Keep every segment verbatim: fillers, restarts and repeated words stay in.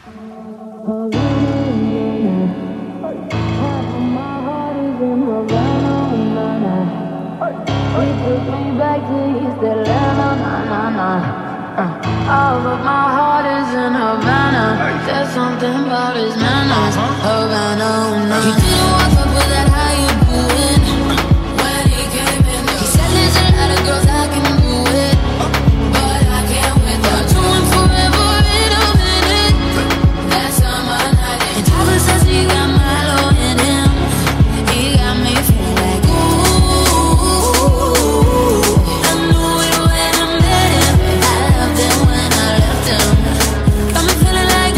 Oh, but my heart is in Havana. There's something about his manners. Havana, no. He didn't walk up with that, how you doing? When he came in, he said there's a lot of girls I can do it, but I can't with her. Doing forever in a minute. That's on my night. And Tyler says he got Milo in him. He got me feeling like ooh. I knew it when I met him. I loved him when I left him. Got me feeling like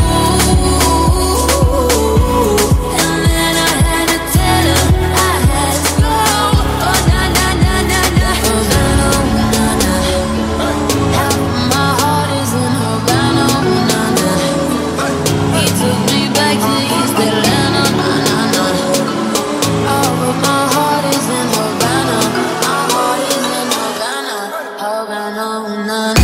ooh. And then I had to tell him I had to go. Oh na na na na na. Havana, na na. Half of my heart is in Havana, na na. He took me back to East Atlanta, na na na. Oh, but my heart is in Havana. My heart is in Havana, Havana, na na.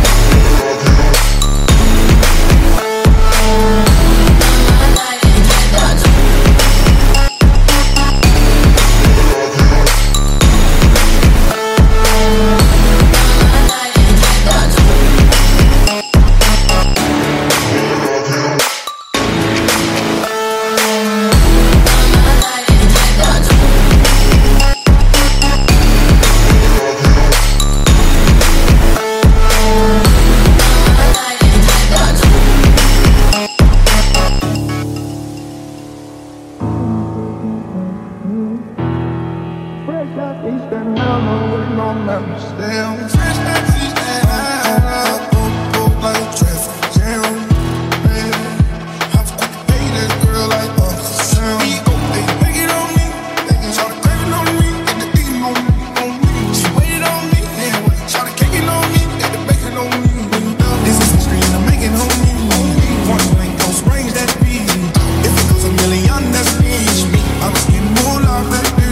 Fresh out East Atlanta with no members still. Fresh out East Atlanta, go, go like traffic jam. Man, I'm quick to pay that girl like Uncle Sam. We go, they make it on me, they can try to crave it on me, get the beating on me, on me. She waited on me, yeah, wait, try to cake it on me, get the bacon on me. This is history and I'm making on me. One blank ghost range that beat. If it goes a million, that's me. I'm getting more love that dude.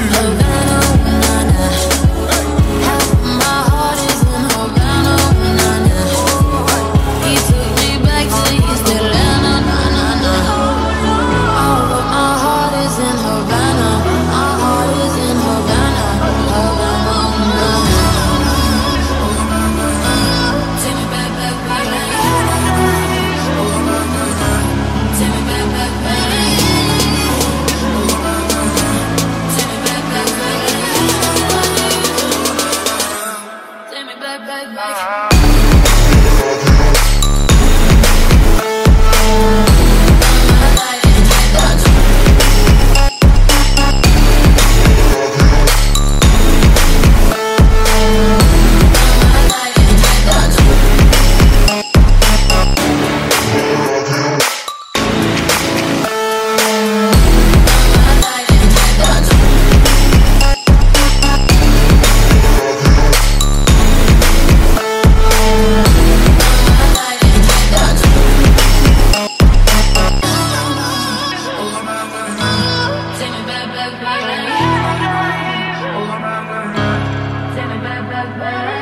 Take me back, back, back.